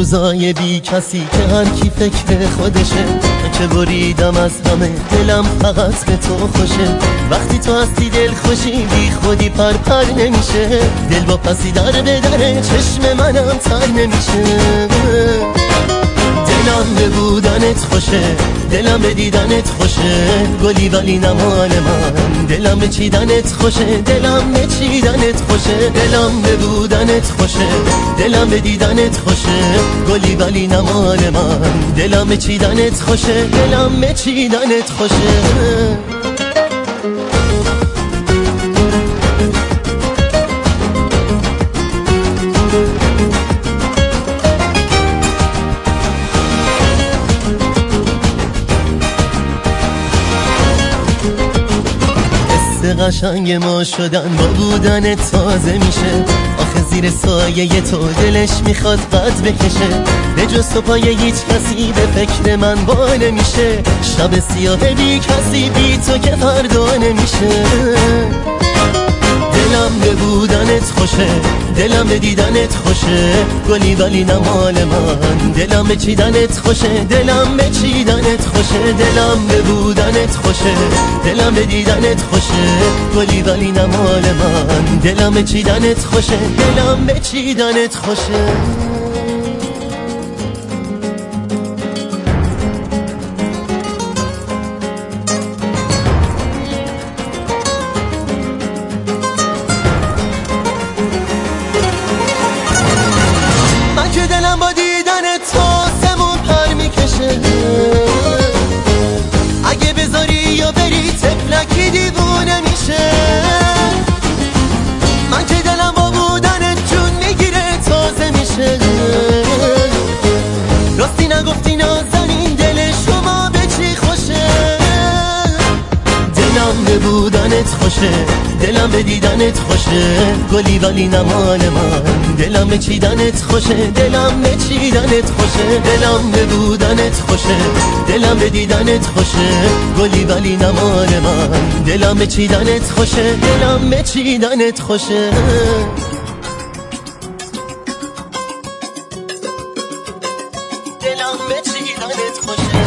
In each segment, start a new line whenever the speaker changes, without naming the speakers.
روزای بی کسی که هر کی فکر خودشه، من که بریدم از همه دلم فقط به تو خوشه. وقتی تو هستی دل خوشی بی خودی پر نمیشه، دل با پسی در به دره چشم منم تر نمیشه. دلم به بودنت خوشه، دلم به دیدنت خوشه، گلی ولی نمال من. دلم به چیدنت خوشه، دلم به چیدنت خوشه، دلم به بودنت خوشه، دلم به دیدنت خوشه، گلی ولی نمال من. دلم به چیدنت خوشه، دلم به چیدنت خوشه. قشنگ ما شدن با بودن تازه میشه. آخه زیر سایه تو دلش میخواد قد بکشه، به جز تو پای هیچ کسی به فکر من با نمیشه. شب سیاه بی کسی بی تو که فردا نمیشه. دلم به بودنت خوشه، دلم به دیدنت خوشه، گلی ولی نمال من. دلم به چیدنت خوشه، دلم به چیدنت خوشه، دلم به بودنت خوشه، دلم به دیدنت خوشه، گلی ولی نمال من. دلم به چیدنت خوشه، دلم به چیدنت خوشه. دلم با دیدن تو آسمون پر میکشه، اگه بذاری یا بری تفلکی دیوونه میشه. من که دلم با بودنت جون میگیره تازه میشه. راستی نگفتی نازنین دل شما به چی خوشه. دلم به بودنت خوشه، دلم به دیدنت خوشه، گلی ولی نمال من. دلم به چیدنت خوشه، دلم به چیدنت خوشه، دلم به بودنت خوشه، دلم به دیدنت خوشه، گلی ولی نمال من. دلم به چیدنت خوشه، دلم به چیدنت خوشه. دلم به چیدنت خوشه.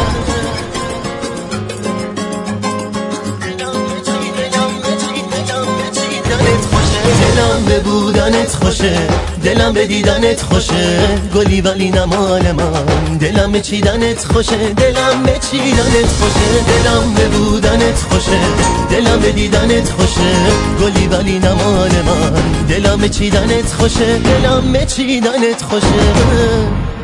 دلم به بودنت خوشه، دلم به دیدنت خوشه، گلی ولی نمال من. دلم به چیدنت خوشه، دلم به چیدنت خوشه، دلم به بودنت خوشه، دلم به دیدنت خوشه، گلی ولی نمال من. دلم به چیدنت خوشه، دلم به چیدنت خوشه.